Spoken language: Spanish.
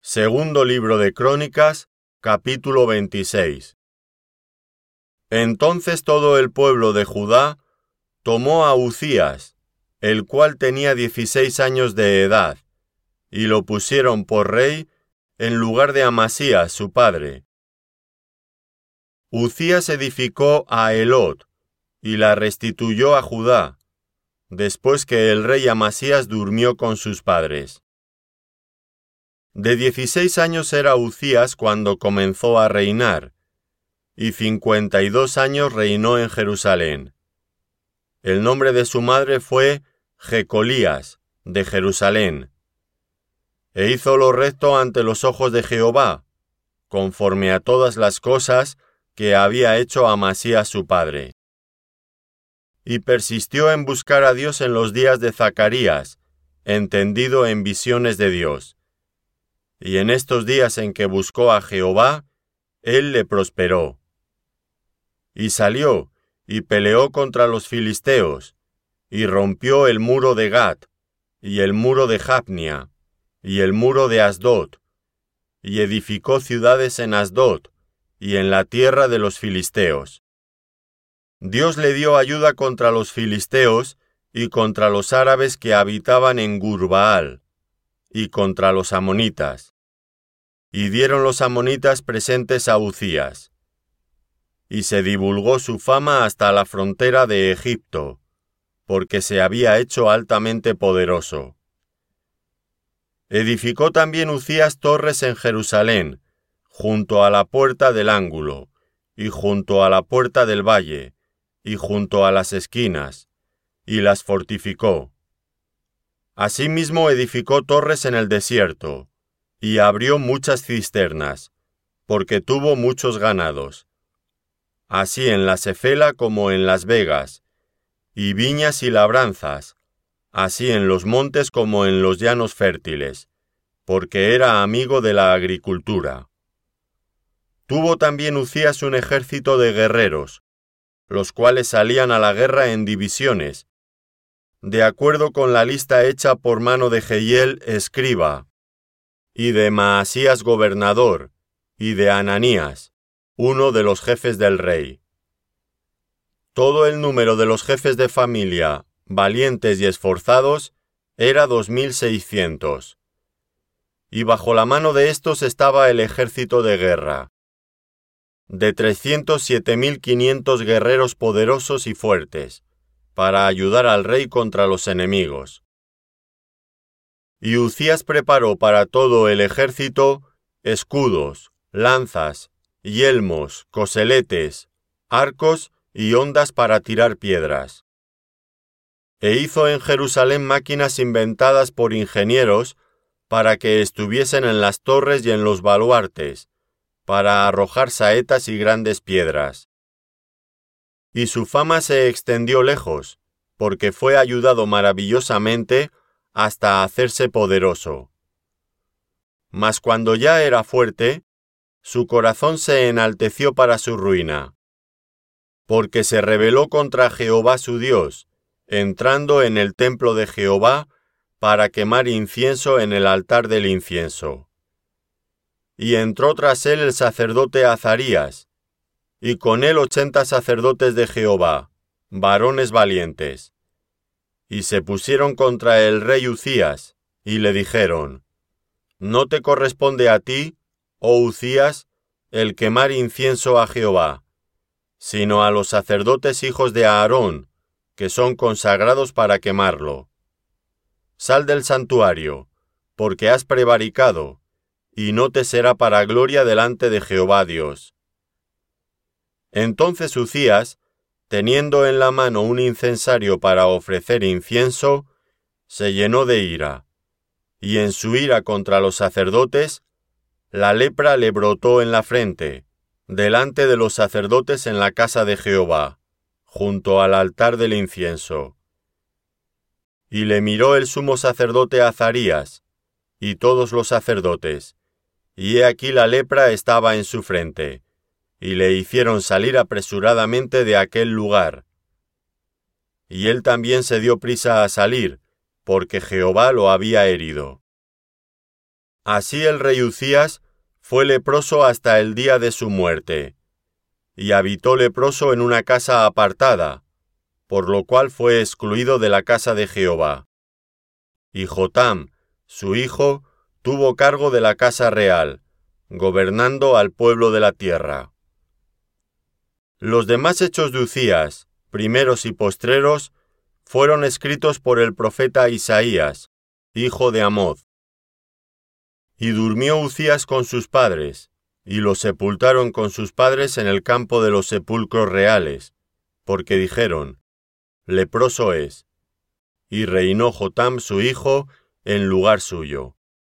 Segundo libro de Crónicas, capítulo 26. Entonces todo el pueblo de Judá tomó a Uzías, el cual tenía 16 años de edad, y lo pusieron por rey en lugar de Amasías su padre. Uzías edificó a Elot, y la restituyó a Judá, después que el rey Amasías durmió con sus padres. De 16 años era Uzías cuando comenzó a reinar, y 52 años reinó en Jerusalén. El nombre de su madre fue Jecolías, de Jerusalén. E hizo lo recto ante los ojos de Jehová, conforme a todas las cosas que había hecho Amasías su padre. Y persistió en buscar a Dios en los días de Zacarías, entendido en visiones de Dios. Y en estos días en que buscó a Jehová, él le prosperó. Y salió, y peleó contra los filisteos, y rompió el muro de Gat, y el muro de Jabnia, y el muro de Asdod, y edificó ciudades en Asdod, y en la tierra de los filisteos. Dios le dio ayuda contra los filisteos, y contra los árabes que habitaban en Gurbaal, y contra los amonitas. Y dieron los amonitas presentes a Uzías. Y se divulgó su fama hasta la frontera de Egipto, porque se había hecho altamente poderoso. Edificó también Uzías torres en Jerusalén, junto a la puerta del ángulo, y junto a la puerta del valle, y junto a las esquinas, y las fortificó. Asimismo edificó torres en el desierto, y abrió muchas cisternas, porque tuvo muchos ganados, así en la Cefela como en las vegas, y viñas y labranzas, así en los montes como en los llanos fértiles, porque era amigo de la agricultura. Tuvo también Uzías un ejército de guerreros, los cuales salían a la guerra en divisiones, de acuerdo con la lista hecha por mano de Jehiel, escriba, y de Maasías gobernador, y de Ananías, uno de los jefes del rey. Todo el número de los jefes de familia, valientes y esforzados, era 2600. Y bajo la mano de estos estaba el ejército de guerra, de 307.500 guerreros poderosos y fuertes, para ayudar al rey contra los enemigos. Y Uzías preparó para todo el ejército escudos, lanzas, yelmos, coseletes, arcos y hondas para tirar piedras. E hizo en Jerusalén máquinas inventadas por ingenieros para que estuviesen en las torres y en los baluartes, para arrojar saetas y grandes piedras. Y su fama se extendió lejos, porque fue ayudado maravillosamente hasta hacerse poderoso. Mas cuando ya era fuerte, su corazón se enalteció para su ruina, porque se rebeló contra Jehová su Dios, entrando en el templo de Jehová para quemar incienso en el altar del incienso. Y entró tras él el sacerdote Azarías, y con él 80 sacerdotes de Jehová, varones valientes. Y se pusieron contra el rey Uzías, y le dijeron: ¿No te corresponde a ti, oh Uzías, el quemar incienso a Jehová, sino a los sacerdotes hijos de Aarón, que son consagrados para quemarlo? Sal del santuario, porque has prevaricado, y no te será para gloria delante de Jehová Dios. Entonces Uzías, teniendo en la mano un incensario para ofrecer incienso, se llenó de ira, y en su ira contra los sacerdotes, la lepra le brotó en la frente, delante de los sacerdotes en la casa de Jehová, junto al altar del incienso. Y le miró el sumo sacerdote Azarías, y todos los sacerdotes, y he aquí la lepra estaba en su frente, y le hicieron salir apresuradamente de aquel lugar. Y él también se dio prisa a salir, porque Jehová lo había herido. Así el rey Uzías fue leproso hasta el día de su muerte, y habitó leproso en una casa apartada, por lo cual fue excluido de la casa de Jehová. Y Jotam, su hijo, tuvo cargo de la casa real, gobernando al pueblo de la tierra. Los demás hechos de Uzías, primeros y postreros, fueron escritos por el profeta Isaías, hijo de Amoz. Y durmió Uzías con sus padres, y lo sepultaron con sus padres en el campo de los sepulcros reales, porque dijeron: leproso es. Y reinó Jotam su hijo en lugar suyo.